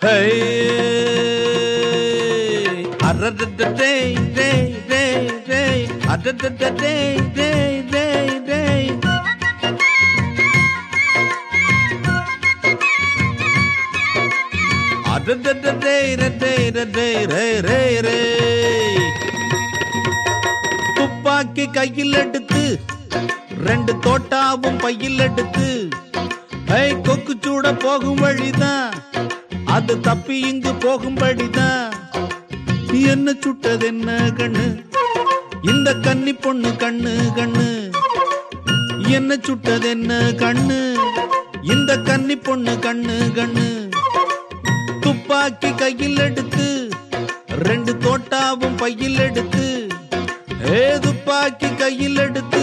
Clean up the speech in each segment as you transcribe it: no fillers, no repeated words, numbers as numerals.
துப்பாக்கி கையில் எடுத்து ரெண்டு தோட்டாவும் பையில் எடுத்து கொக்கு சூட போகும் வழிதான் அது தப்பி இங்கு போகும்படிதான். என்ன சுட்டது என்ன கண்ணு இந்த கன்னி பொண்ணு கண்ணு கண்ணு. என்ன சுட்டது என்ன கண்ணு இந்த கன்னி பொண்ணு கண்ணு கண்ணு. துப்பாக்கி கையில் எடுத்து ரெண்டு தோட்டாவும் பையில் எடுத்து துப்பாக்கி கையில் எடுத்து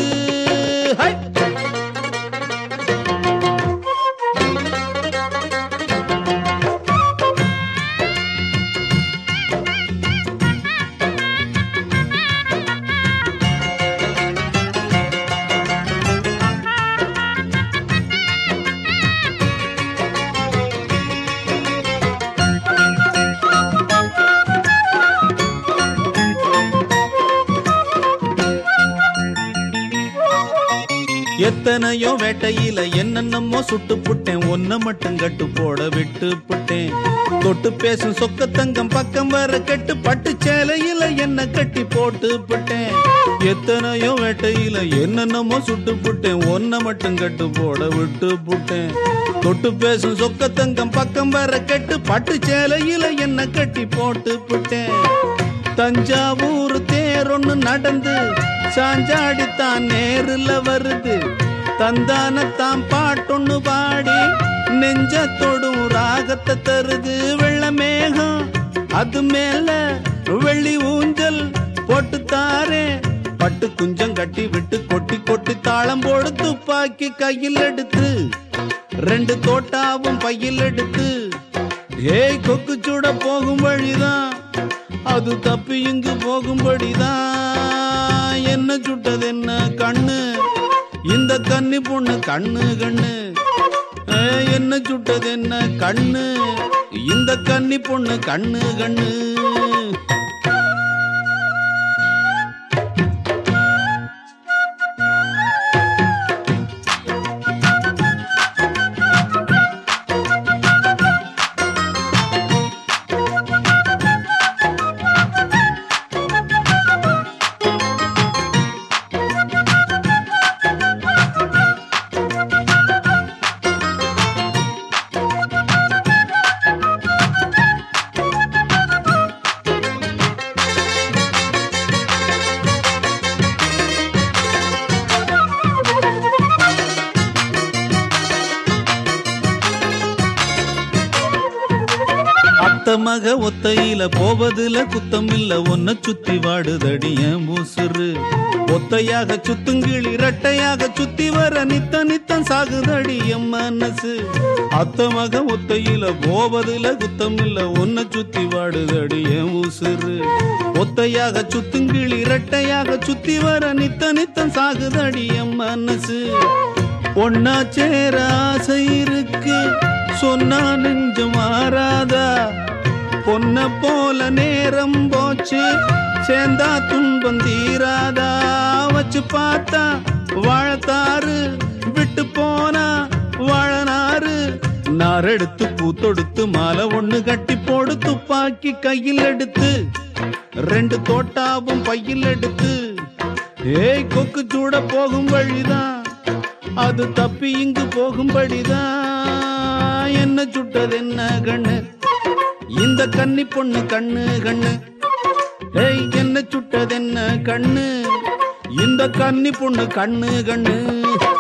எத்தனையோ வேட்டையில என்னென்னமோ சுட்டு புட்டேன், ஒன்ன மட்டும் கட்டு போட விட்டு புட்டேன். தொட்டு பேசும் சொக்க தங்கம் பக்கம் வர கட்டு பட்டு சேலையில என்ன கட்டி போட்டு புட்டேன். எத்தனையோ வேட்டையில என்னென்னமோ சுட்டு புட்டேன், ஒன்ன மட்டும் கட்டு போட விட்டு புட்டேன். தொட்டு பேசும் சொக்க தங்கம் பக்கம் வர கட்டு பட்டு சேலையில என்ன கட்டி போட்டு புட்டேன். தஞ்சாவூர் தேரொன்னு நடந்து சாஞ்சாடித்தான் நேருல வருது. தந்தானத்தான் பாட்டொன்னு பாடி நெஞ்சத்தோடும் ராகத்தை தருது. வெள்ள மேகம் அது மேல வெள்ளி ஊஞ்சல் போட்டு தாரே, பட்டு குஞ்சம் கட்டி விட்டு கொட்டி கொட்டி தாளம் போடு. துப்பாக்கி கையில் எடுத்து ரெண்டு தோட்டாவும் பையில் எடுத்து கொக்கு சூட போகும் வழிதான் அது தப்பி இங்கு போகும்படிதான். என்ன சுட்டது என்ன கண்ணு இந்த கன்னி பொண்ணு கண்ணு கண்ணு. என்ன சுட்டது என்ன கண்ணு இந்த கன்னி பொண்ணு கண்ணு கண்ணு. மக ஒத்தையில போவதுல குத்தம் இல்ல, ஒன்ன சுத்தி வாடுதடிய மூசுரு. ஒத்தையாக சுத்துங்கிளி இரட்டையாக சுத்தி வர நித்த நித்தம் சாகுதடிய மனசு. அத்த மக ஒத்தையில போவதுல குத்தம் இல்ல, ஒன்ன சுத்தி வாடுதடிய மூசுரு. ஒத்தையாக சுத்துங்கிளி இரட்டையாக சுத்தி வர நித்த நித்தம் சாகுதடிய மனசு. ஒன்னா சேர ஆசை இருக்கு சொன்னா நெஞ்சம் மாறாதா. பொன்ன போல நேரம் போச்சு சேர்ந்தா துன்பம் தீராதா. வச்சு பார்த்தா வாழத்தாறு விட்டு போனா வாழனாறு. நாரெடுத்து பூத்தொடுத்து மாலை ஒண்ணு கட்டி போடு. துப்பாக்கி கையில் எடுத்து ரெண்டு தோட்டாவும் பையில் எடுத்து கொக்கு சூட போகும் வழிதான் அது தப்பி இங்கு போகும்படிதான். என்ன சுட்டது என்ன கண்ணு இந்த கன்னி பொண்ணு கண்ணு கண்ணு. என்ன சுட்டது என்ன கண்ணு இந்த கன்னி பொண்ணு கண்ணு கண்ணு.